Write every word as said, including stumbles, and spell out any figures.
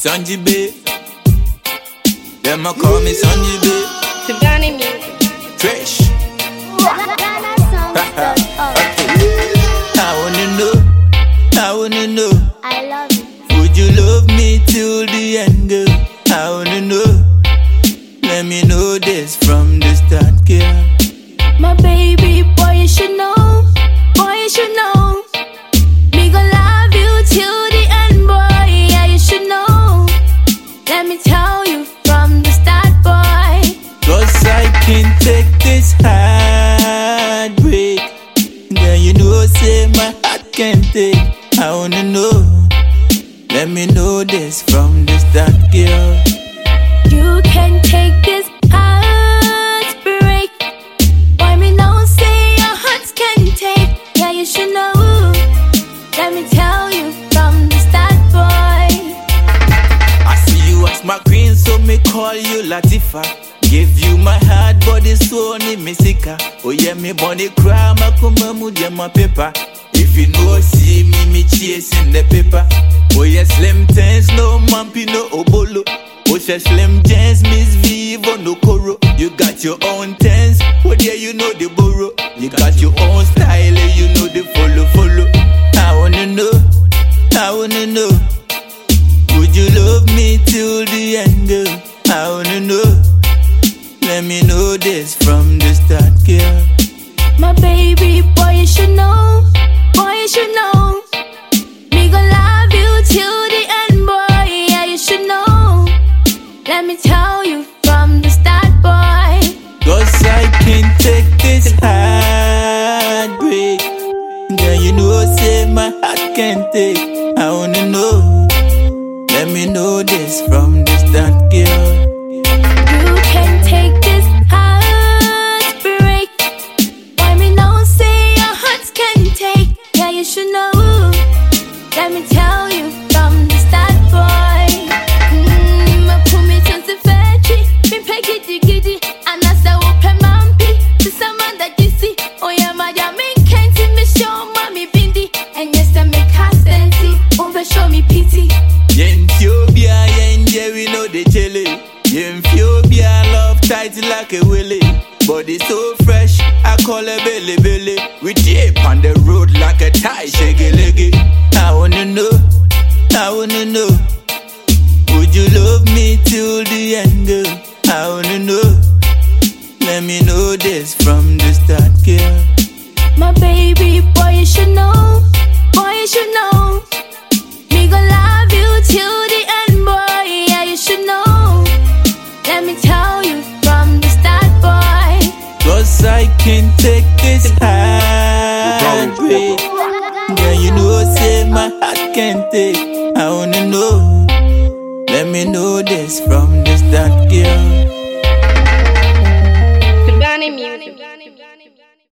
Sanji B. Them a call me Sanji B. Tivani music. Fresh. I wanna know, I wanna know, I love you. would you love me till the end, girl? I wanna know, let me know this from the start, girl. My baby boy, you should know, boy, you should know. Me gon' love you till the end, boy, yeah, you should know. Let me tell you from the start, boy. Cause I can't take this heartbreak. Girl, you know, say my heart can't take. I wanna know, let me know this from the start, girl. You can take this heartbreak. Boy, me know, say your heart can take. Yeah, you should know. Let me tell you from the start, boy. I see you as my queen, so me call you Latifa. Give you my heart, body, soul, ni misika. Oh yeah, me body cry, ma kumba mudia my paper. If you know, see me, me chasing the paper. Oh yeah, slim tens, no mumpy, no obolo. Oh yeah, slim jeans, Miss Vivo, no coro. You got your own tens, oh yeah, you know the borrow. You got your own style, you know the follow, follow. I wanna know, I wanna know, would you love me till the end, girl? I wanna know, let me know this from the start, girl. My baby boy, you should know, boy, you should know. Me gon' love you till the end, boy, yeah, you should know. Let me tell you from the start, boy. Cause I can't take this heartbreak. Girl, you know, say my heart can't take. I wanna know, let me know this from the start, girl. You can take this heartbreak. Boy, me know, say your heart can take. Yeah, you should know. Let me tell you from the start, boy. Mmm, I put me to the factory. Me peg it, giddy, and I say, open mampi. To someone that you see. Oh, yeah, my me can't see me show mommy bindi. And yes, I make her sensi. Over show me pity. Yen Ethiopia, yen we know the chili. Yen Ethiopia, love tight like a willy. Body so fresh, I call her Billy Billy. We dip on the road like a tie, shaggy leggy. I wanna know, I wanna know, would you love me till the end, girl? I wanna know, let me know this from the start, girl. My baby boy, you should know, boy, you should know. Me gon' love you till the end, boy, yeah, you should know. Let me tell you from the start, boy. Cause I can't take this heartbreak. Girl, you know, say my heart can't take. I wanna know, let me know this from the start, girl. Tivani music.